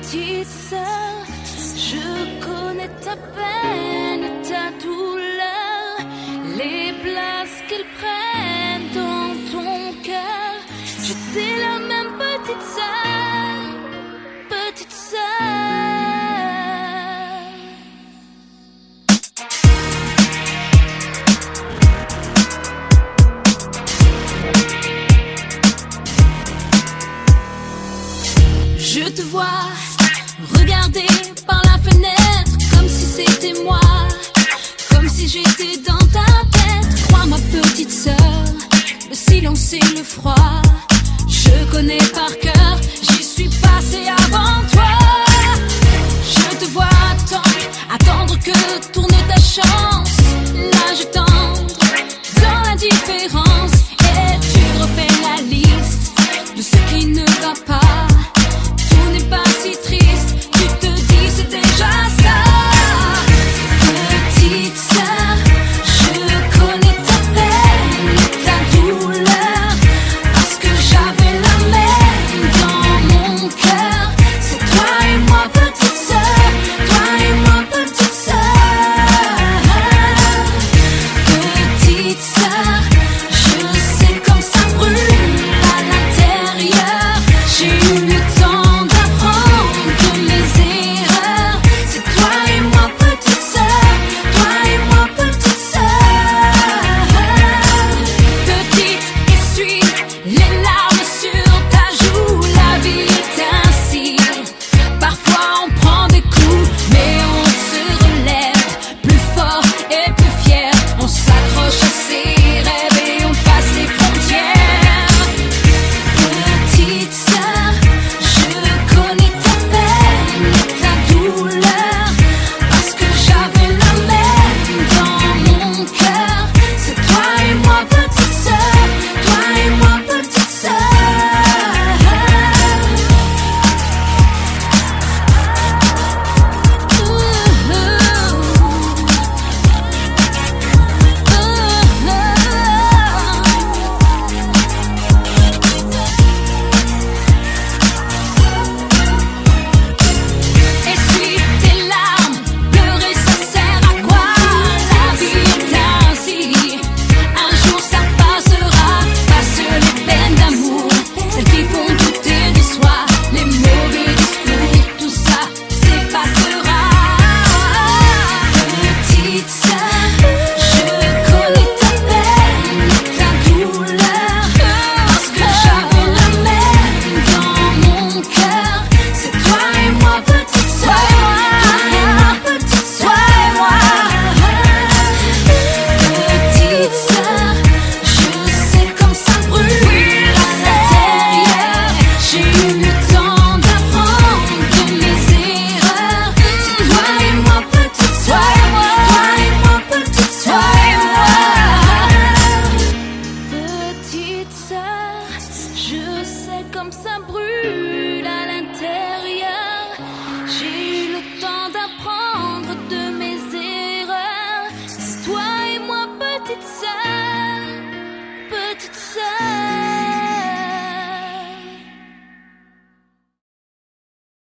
petite sœur, je connais ta peine, ta douleur, les places qu'ils prennent dans ton cœur. J'étais la même petite sœur, petite sœur. Je te vois regarder par la fenêtre comme si c'était moi, comme si j'étais dans ta tête. Crois ma petite sœur, le silence et le froid, je connais par cœur.